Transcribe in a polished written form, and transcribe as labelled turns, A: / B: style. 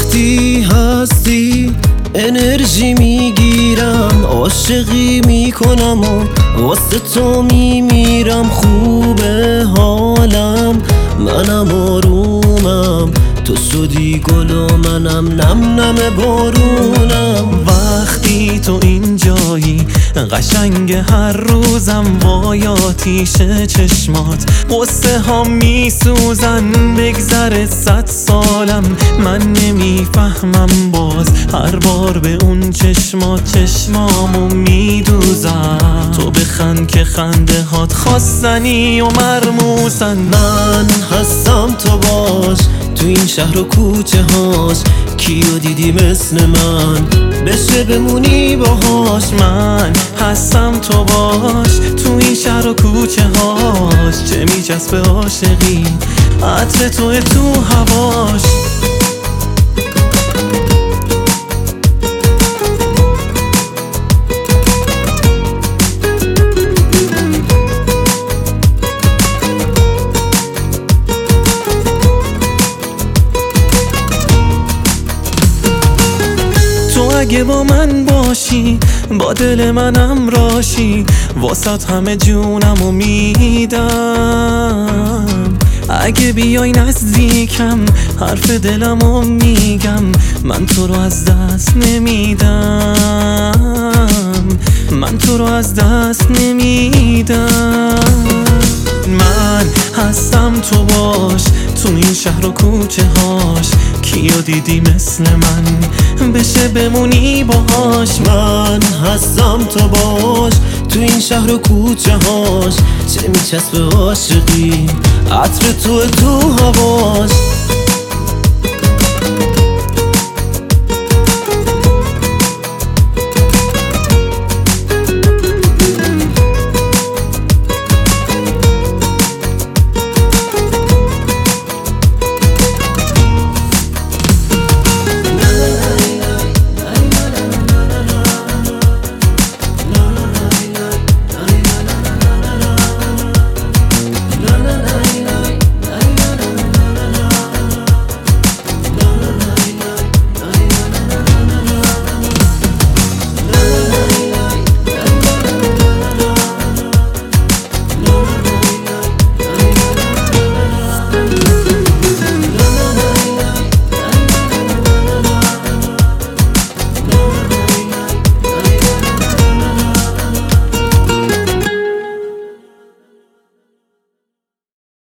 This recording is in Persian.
A: وقتی هستی انرژی میگیرم، عاشقی میکنم و واسه تو میمیرم. خوبه حالم، منم آرومم، تو شدی گل و منم نم نم بارونم.
B: وقتی تو اینجایی قشنگ هر روزم، وای آتیش چشمات قصه ها میسوزن. بگذره 100 سالم من نمیفهمم باز، هر بار به اون چشمامو میدوزم. تو بخند که خنده هات خواستنی و مرموزن.
A: من هستم تو باش تو این شهر و کوچه هاش، کیو دیدی مثل من بشه بمونی باهاش.
B: من هستم تو باش تو این شهر و کوچه هاش، چه میچسبه عاشقی عطر تو هواش. تو اگه با من باشی با دل منم راشی، واسط همه جونمو میدم. اگه بیای نزدیکم حرف دلمو میگم، من تو رو از دست نمیدم، من تو رو از دست نمیدم. من هستم تو باش تو این شهر و کوچه هاش، کیو دیدی مثل من بشه بمونی باهاش.
A: من هستم تو باش تو این شهر و کوچه هاش، چه میچسبه عاشقی عطر تو هواش.